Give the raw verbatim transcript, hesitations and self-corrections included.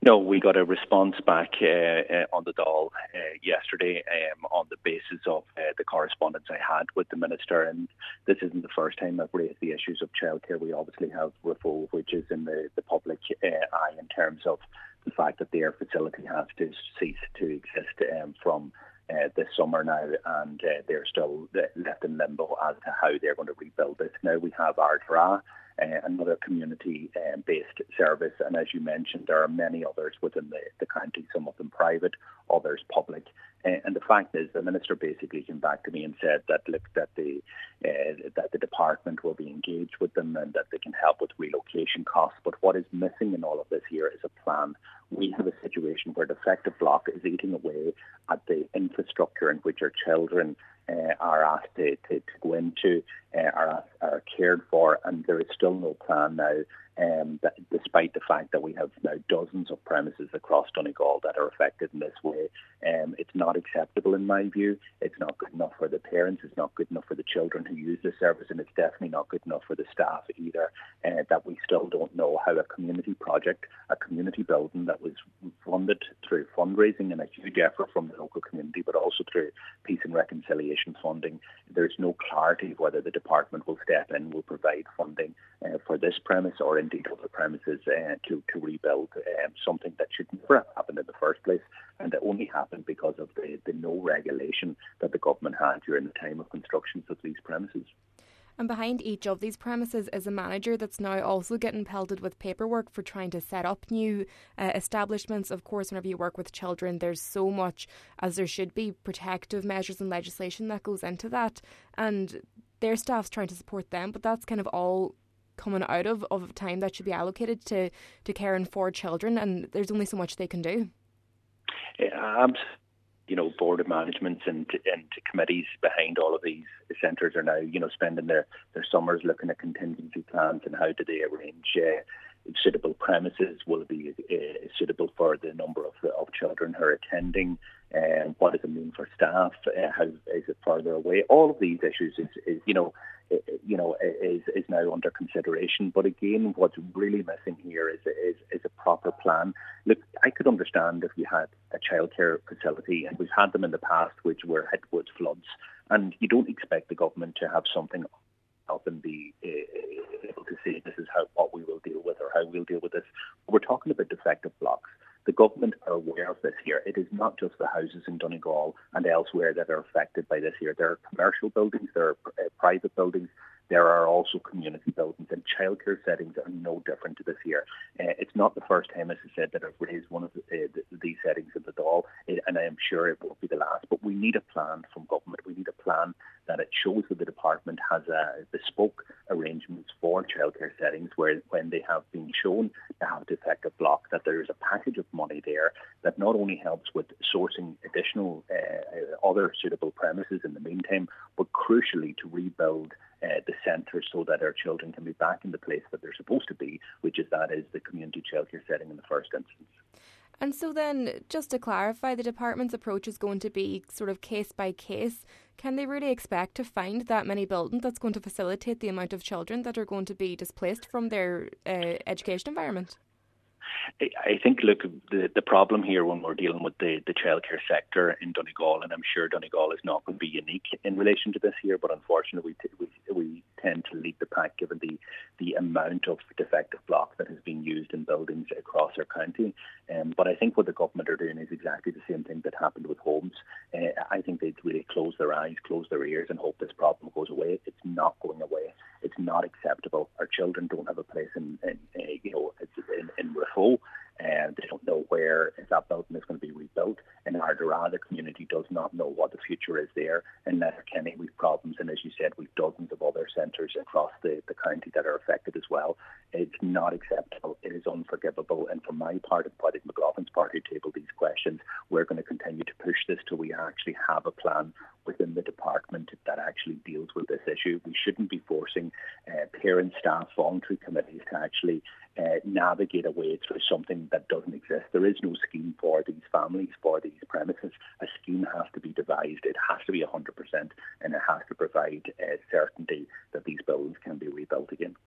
No, we got a response back uh, uh, on the Dáil uh, yesterday um, on the basis of uh, the correspondence I had with the Minister. And this isn't the first time I've raised the issues of childcare. We obviously have Rafo, which is in the, the public uh, eye in terms of the fact that their facility has to cease to exist um, from uh, this summer now, and uh, they're still left in limbo as to how they're going to rebuild it. Now we have Ardra, Uh, another community-based um, service, and as you mentioned, there are many others within the, the county, some of them private, others public. Uh, and the fact is, the Minister basically came back to me and said that look, that the uh, that the department will be engaged with them and that they can help with relocation costs. But what is missing in all of this here is a plan. We have a situation where the effective block is eating away at the infrastructure in which our children uh, are asked to, to, to go into, uh, are, are cared for, and there is still no plan now, um, that despite the fact that we have now dozens of premises across Donegal that are affected in this way. Um, it's not acceptable in my view. It's not good enough for the parents, it's not good enough for the children who use the service, and it's definitely not good enough for the staff either, uh, that we still don't know how a community project, a community building that was funded through fundraising and a huge effort from the local community, but also through peace and reconciliation funding. There's no clarity whether the department will step in, will provide funding uh, for this premise or indeed other premises uh, to, to rebuild um, something that should never have happened in the first place, and that only happened because of the, the no regulation that the government had during the time of construction of these premises. And behind each of these premises is a manager that's now also getting pelted with paperwork for trying to set up new uh, establishments. Of course, whenever you work with children, there's so much, as there should be, protective measures and legislation that goes into that. And their staff's trying to support them, but that's kind of all coming out of, of time that should be allocated to, to caring for children, and there's only so much they can do. Yeah, you know, board of managements and, and committees behind all of these centres are now, you know, spending their, their summers looking at contingency plans and how do they arrange uh, suitable premises, will it be uh, suitable for the number of, of children who are attending, and um, what does it mean for staff, uh, how is it further away. All of these issues is, is you know, you know, is is now under consideration. But again, what's really missing here is is is a proper plan. Look, I could understand if you had a childcare facility, and we've had them in the past, which were hit with floods, and you don't expect the government to have something up and be uh, able to say this is how what we will deal with or how we'll deal with this. We're talking about defective blocks. The government are aware of this here. It is not just the houses in Donegal and elsewhere that are affected by this here. There are commercial buildings, there are uh, private buildings, there are also community buildings, and childcare settings are no different to this here. Uh, it's not the first time, as I said, that I've raised one of the, uh, the, these settings in the Dáil, and I am sure it won't be the last. But we need a plan from government. We need a plan that it shows that the department has a bespoke arrangements for childcare settings where, when they have been shown to have defective block, that there is a package of money there that not only helps with sourcing additional uh, other suitable premises in the meantime, but crucially to rebuild uh, the centre so that our children can be back in the place that they're supposed to be, which is that is the community childcare setting in the first instance. And so then, just to clarify, the department's approach is going to be sort of case by case. Can they really expect to find that many buildings that's going to facilitate the amount of children that are going to be displaced from their uh, education environment? I think, look, the, the problem here when we're dealing with the, the childcare sector in Donegal, and I'm sure Donegal is not going to be unique in relation to this here, but unfortunately we, t- we, we tend to lead the pack given the, the amount of defective block that has been used in buildings across our county. Um, but I think what the government are doing is exactly the same thing that happened with homes. Uh, I think they'd really close their eyes, close their ears and hope this problem goes away. It's not going away. It's not acceptable. Our children don't have a place in, in uh, you know, in, in Rafo, and they don't know where that building is going to be rebuilt. In Ardara, the community does not know what the future is there. In Letterkenny, we've problems, and as you said, we've dozens of other centres across the, the county that are affected as well. It's not acceptable. It is unforgivable. And for my part and Patrick McLaughlin's party to table these questions, we're going to continue to push this till we actually have a plan within the department that actually deals with this issue. We shouldn't be forcing uh, parent, staff, voluntary committees to actually uh, navigate a way through something that doesn't exist. There is no scheme for these families, for these premises. A scheme has to be devised. It has to be one hundred percent, and it has to provide uh, certainty that these buildings can be rebuilt again.